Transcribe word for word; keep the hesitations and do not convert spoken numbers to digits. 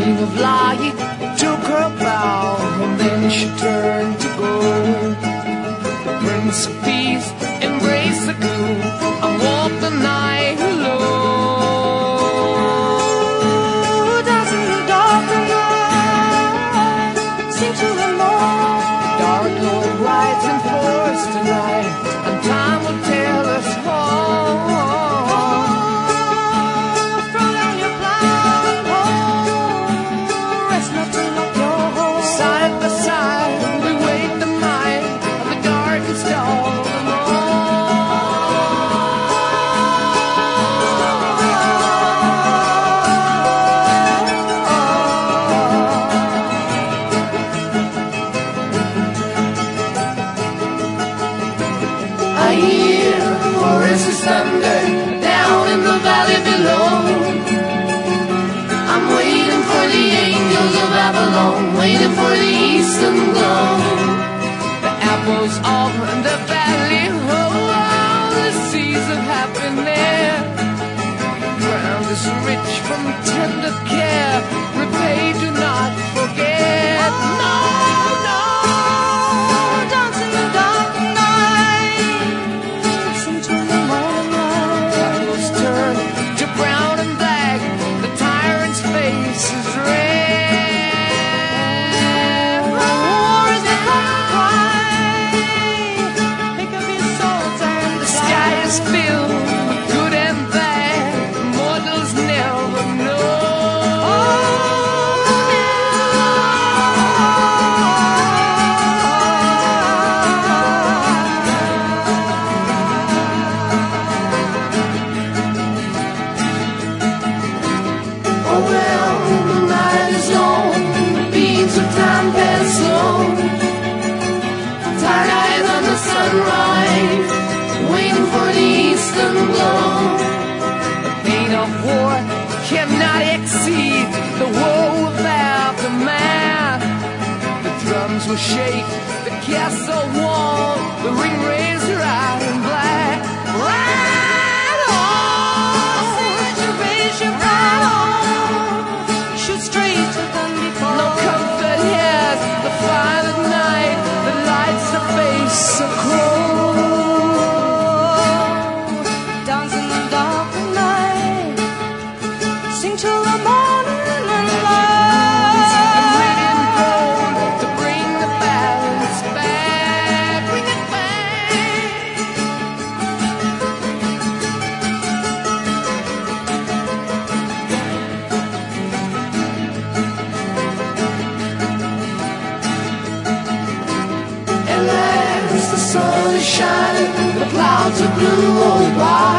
queen of light took her bow, and then she turned to go. The Prince of Peace embraced the gloom and walked the night alone. Dancing in the dark and night, sing to the Lord. The dark Lord rides in forest tonight, and time will tell us all. Thunder down in the valley below. I'm waiting for the angels of Babylon, waiting for the eastern glow. The apples of the valley, oh, all the seeds of happiness. Ground is rich from tender care, repay, do not forget. No, no, dance in the dark night, sing to the to brown and black, the tyrant's face is red. War is the cry, pick up your swords and the sky is filled with good and bad, mortals never know. Sunrise, waiting for the eastern glow. The pain of war cannot exceed the woe of aftermath. The drums will shake, the castle wall, the ring razor out in black. Ride on, raise your right on, shoot straight to Thunderball. No comfort here, the fire at night, the lights the face so cold. Dance in the dark night, sing till the morning and light. I'm waiting gold to bring the balance back, bring it the sun is shining, the clouds are blue, oh, why?